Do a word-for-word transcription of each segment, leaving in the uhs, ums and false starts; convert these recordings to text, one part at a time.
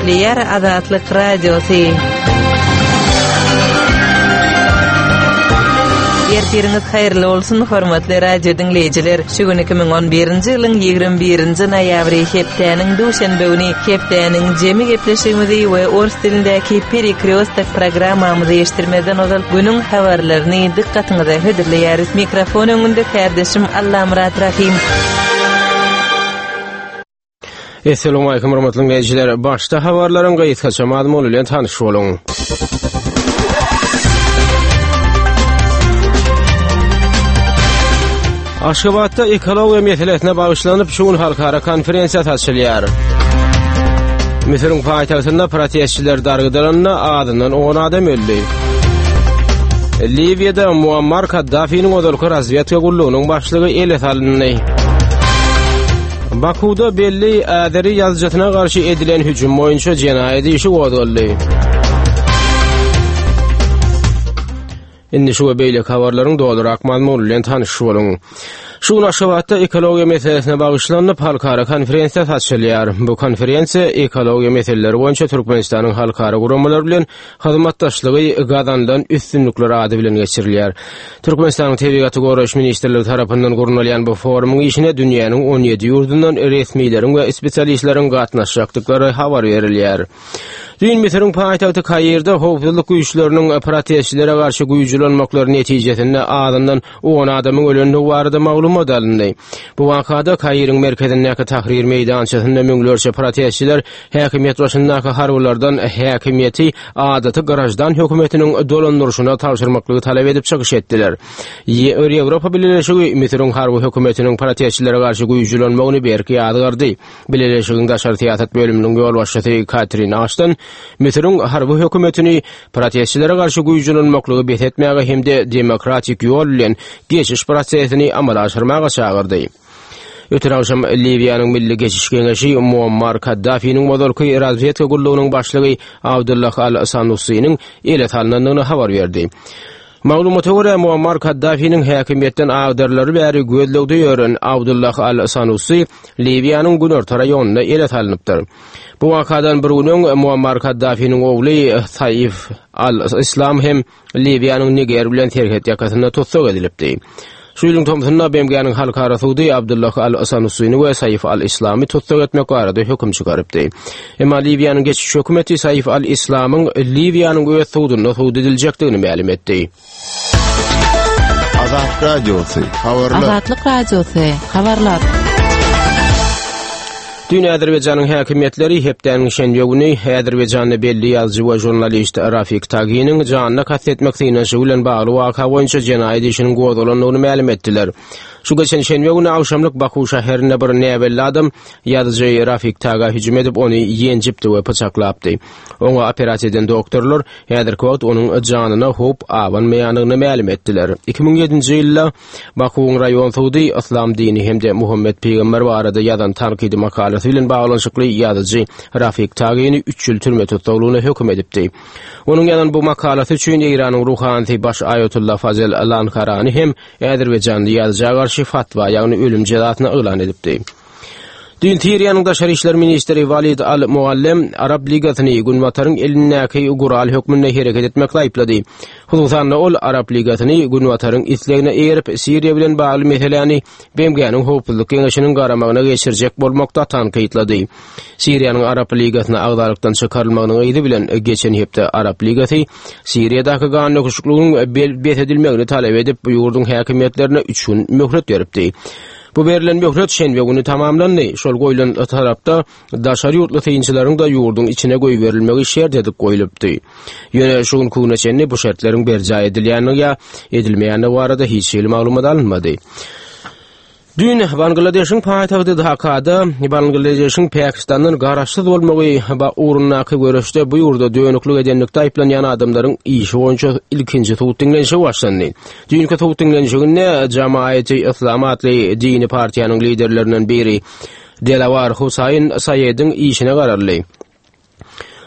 Yer Azatlyk Radiosu. Yerleriniz hayırlı olsun hormatly radio dinleyijiler. Şu gün iki bin on birinji ýylyň ýygrimi birinji noýabry hepdeniň duşanbe güni hepdeniň jemi gepleşigimizi we ors dilindäki Perikreostak programmamyzy eşitdirmeden ozal günüň habarlaryny dikkatiňize hödürleýäris. Mikrofon öňünde kardeşim Allamrat Rahim. Assalamu alaykum hormatly dinleyijiler. Başta habarlaryň gaýtgaça maglumat bilen tanyş boluň. Aşgabatda ekologiýa meselesine bagyşlanyp şuň halkara konferensiýa taşylýar. Misiriň paýtagtynda protestçiler dargydalanyna adynyň on adam öldi. Libyada Muammar Kaddafiň odolky razvedka gullugynyň başlygy ele salyndy. Bakuda belli äderi ýazjatyna garşy edilen hüjüm boýunça jenaýat işi godaldy. Indi şu beýle habarlaryň dolarak maglumat bilen tanyş boluň. Şu Aşgabatda ekologiýa meselesine bagyşlanyp halkara konferensiýa taşylýar. Bu konferensiýa ekologiýa meseleleri boýunça Türkmenistanyň halkara guramalary bilen hyzmatdaşlygy gadandan üstünlikleri ady bilen geçirilýär. Türkmenistanyň Tebigaty goraş ministrligi tarapyndan gurulýan bu forumyň işine dünýäniň on ýedi ýurdundan resmiýleriň we spesialistleriň gatnaşjakdyklary habar berilýär. Dün Misiriň paýtagty Kayrda howpsuzlyk güýçleriniň protestçilere garşy güýçlenmekleri netijesinde adından on adamyň ölenligi barada maglumat alındy. Bu wakada Kayryň merkezindäki tahrir meýdançasynda müňlerçe protestçiler häkimet başyndaky harbylardan häkimeti adaty garajdan hökümetiniň dolandyrşyna tapşyrmaklygy talap edip çykyş etdiler. Ýewropa Birleşigi Misiriň harby hökümetiniň protestçilere garşy güýçlenmegini berki ýadygardy. Birleşigiň daşary tiýatr bölüminiň ýol başçysy Katrin Ashton Misiriň harby hökümetini protestçilere garşy güýçlenmekliги bethetmäge hemde demokratik ýol bilen geçiş prosesini amala aşyrmaga çagyrdy. Ötüň akşam Libyanyň milli geçiş geňeşi Muammar Kaddafiň modolky razvedka gullugynyň başlygy Abdullah al-Sanusiň ele talynynyny habar berdi. Maglumata görä Muammar Kaddafiň häkimetden agdarlary bäri gözlegde ýören Abdullah al-Sanusi Libyanyň günorta raýonunda ele talynypdyr. Bu wakadan bir günüň Muammar Kaddafiň ogly Saif al-Islam hem Libyanyň Niger bilen terhet ýakasyna tutsak edilipdi. Şu ýylyň tomsunda B M G'niň halkara sudy Abdullah al-Sanusiň we Saif al-Islamy tutsak etmek barada höküm çykarypdy. Emma Libyanyň geçiş hökümeti Saif al-Islamyň Libyanyň öz sudyna sudy ediljekdigini ma'lum etdi. Azat Radiosu, habarlar. Azatlyk Radiosu, habarlar. Dün Azerbaýjanyň häkimetleri hepdeniň şenbe güni Azerbaýjanyň belli ýazgy we jurnalist Rafik Tagiňiň janyna kastetmek bilen bagly waka boýunça jenaýat işiniň godalandygyny ma'lum etdiler. Şu geçen şenbe güni akşamlyk Baku şäherinde bir näbelli adam ýazgy Rafik Taga hüjüm edip ony ýenjipdi we pyçaklapdy. Oňa operasiýadan doktorlar häzirki onuň janyna hop awanmaýanyny ma'lum etdiler. iki bin ýedinji ýylda Bakuň raýon sudy İslam dini hemde Muhammed Peýgamber barada ýazan tanqidi makalasy bilen baglanşykly ýazgy Rafik Tagiňi üç ýyl türme tutulgyna hökm edipdi. Onuň ýanan bu makalasy üçin Iranyň ruhany baş Ayatullah Fazl al-Ankarani hem Azerbaýjanda ýazgy garşy fatwa ýagny ölüm jazasyny elan edipdi. Dün Tiriyanyň daşary işler ministri Walid al-Muallim Arab Ligasyny Günwataryň elindäki gural hökmüne hereket etmekle aýplady. Hususan ol Arab Ligasyny Günwataryň islegine erip Siriýa bilen bagly meseleni B M G'niň howpsuzlyk geňeşiniň garamagyna geçirjek bolmakda tanqidlady. Siriýanyň Arab Ligasyna agdarlykdan çykarylmagynyň ýyly bilen geçen hepde Arab Ligasy Siriýadaky ganyň öküşlüğüň betedilmegini talap edip bu ýurdun häkimetlerine üç gün möhlet beripdi. Bu berilen möhlet şenbe güni tamamlandy. Şol goýulan tarapda daşary ýurtly teýinçileriň da ýurdun içine goý berilmegi şert edip goýulypdy. Ýöne şu gün kunaçenni bu şertleriň berja edilýäni ýa edilmeýäni barada hiç ýyl maglumat alınmady. Dün Bangladeşiň paýtagty Dhakada Bangladeşiň Pakistandan garaşsyz bolmagy we urunnaky görüşde bu ýurda döňüklik edenlikde aýplanýan adamlaryň işi boýunça ilkinji tutdyňlenşi başlandy. Dünkü tutdyňlenşiginde Jamaat-i Islam atly dini partiýanyň liderlerinden biri Delawar Husayn Sayyed'in işine gararly.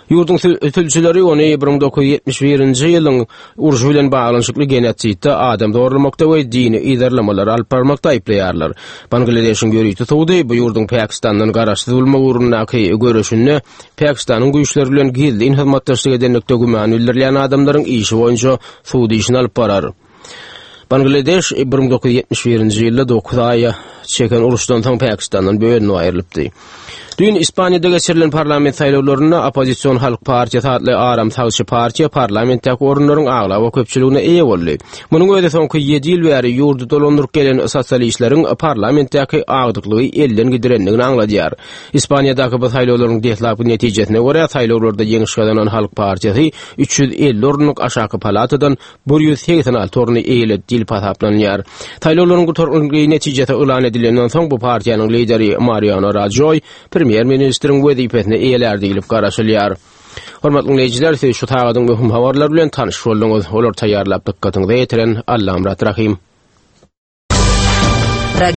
Ýurdun tülçüleri ony bir ming dokuz yüz ýetmiş birinji ýylyň uruşy bilen baglanyşykly genotsidde adam dogurlamakda we dini iderlamalar alyp barmakda aýplaýarlar. Bangladeşiň görüýi tutudy bu ýurdun Pakistandan garaşdyrylma urunaky görüşünde Pakistanyň güýçleri bilen gildi inhizmatdaşlyk edenlikde güman bildirilýän adamlaryň işi boýunça suudi işini alyp barar. Bangladeş bir ming dokuz yüz ýetmiş birinji ýylda dokuz aýa çeken uruşdan soň Pakistandan bölünip aýrylypdy. Dün İspanya'da geçirilen parlament saýlawlaryna Opozisiýon Halk Partiyasy adly Aram Sawçy partiýa parlamentdäki orunlaryň agla we köpçüligine eýe boldy. Munyň öňde soňky ýedi ýyl bäri ýurdu dolandyryp gelen sosialistleriň parlamentdäki agdyklygy elden gidirendigini aňladýar. İspanya'daky bu saýlawlaryň dehlaky netijesine görä saýlawlarda ýeňiş galanan Halk Partiyasy üç ýüz elli orunlyk aşaky palatadan bir ýüz seksen alty oruny eýle dil pasaplanýar. Saýlawlaryň gutarlygy netijesi ulan edilenden soň bu partiýanyň lideri Mariano Rajoy Premier Ministeriň wezipesine eýeler diýilip garaşylýar. Hormatly dinleýijiler, siz şu tagadyň möhüm habarlar bilen tanyş boldyňyz. Olar taýýarlap dikkatiňizi ýetiren Allam Rahim.